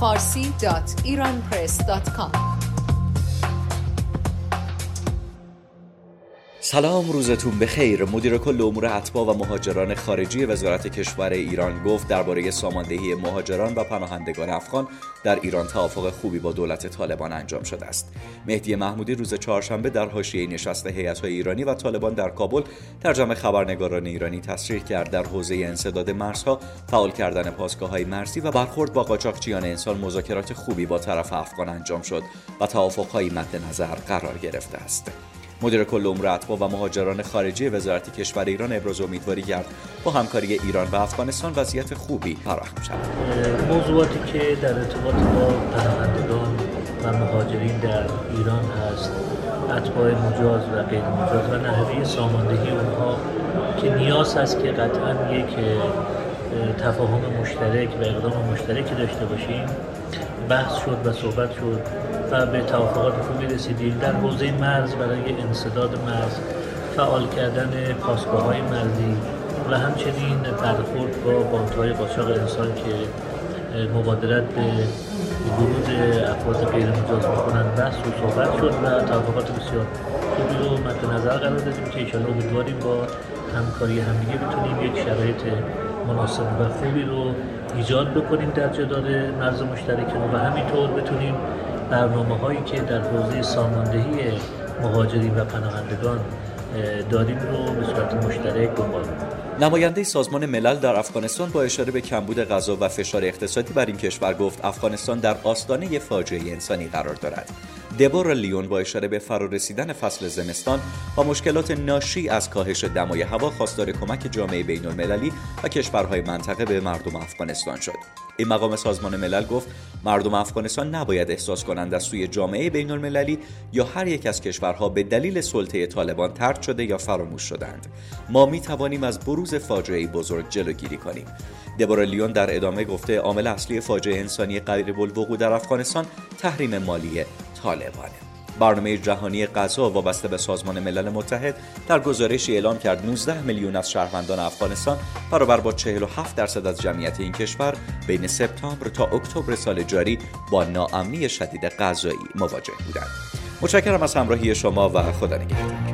farsi.iranpress.com. سلام، روزتون بخیر. مدیر کل امور اتباع و مهاجران خارجی وزارت کشور ایران گفت درباره ساماندهی مهاجران و پناهندگان افغان در ایران توافق خوبی با دولت طالبان انجام شده است. مهدی محمودی روز چهارشنبه در حاشیه نشست هیئت‌های ایرانی و طالبان در کابل در جمع خبرنگاران ایرانی تصریح کرد در حوزه انسداد مرزها، فعال کردن پاسگاه‌های مرزی و برخورد با قاچاقچیان انسان مذاکرات خوبی با طرف افغان انجام شد و توافق‌هایی مد نظر قرار گرفته است. مدیر کل امور اتباع و مهاجران خارجی وزارت کشور ایران ابراز امیدواری کرد با همکاری ایران و افغانستان وضعیت خوبی فراهم شود. موضوعاتی که در ارتباط با پناهندگان و مهاجرین در ایران هست، اتباع مجاز و غیر مجاز و نحوه ساماندهی اونها که نیاز هست که قطعا یک تفاهم مشترک و اقدام مشترکی داشته باشیم، بحث شد و صحبت شد و به توافقات خوبی رسیدیم. در حوزه مرز برای انسداد مرز، فعال کردن پاسگاه‌های مرزی و همچنین برخورد با بانک‌های قاچاق انسان که مبادرت به ورود افراد غیر مجاز می‌کنند، بحث و صحبت شد و توافقات بسیار خوبی رو مد نظر قرار دادیم که انشاءالله امیدواریم با همکاری همدیگه بتونیم یک شرایط مناسب و خوبی رو ایجاد بکنیم در جدال مرز مشترکمون و همینطور بتونیم برنامه‌هایی که در حوزه ساماندهی مهاجرین و پناهندگان داریم رو به صورت مشترک دنبال کنیم. نماینده سازمان ملل در افغانستان با اشاره به کمبود غذا و فشار اقتصادی بر این کشور گفت افغانستان در آستانه فاجعه انسانی قرار دارد. دبورا لیون با اشاره به فرارسیدن فصل زمستان و مشکلات ناشی از کاهش دمای هوا خواستار کمک جامعه بین‌المللی و کشورهای منطقه به مردم افغانستان شد. این مقام سازمان ملل گفت مردم افغانستان نباید احساس کنند از سوی جامعه بین‌المللی یا هر یک از کشورها به دلیل سلطه طالبان طرد شده یا فراموش شدند. ما می توانیم از بروز فاجعه بزرگ جلوگیری کنیم. دبورا لیون در ادامه گفته عامل اصلی فاجعه انسانی قریب الوقوع در افغانستان تحریم مالی طالبانه. برنامه جهانی غذا وابسته به سازمان ملل متحد در گزارشی اعلام کرد 19 میلیون از شهروندان افغانستان برابر با 47% از جمعیت این کشور بین سپتامبر تا اکتبر سال جاری با ناامنی شدید غذایی مواجه بودند. متشکرم از همراهی شما و خدا نگهدار.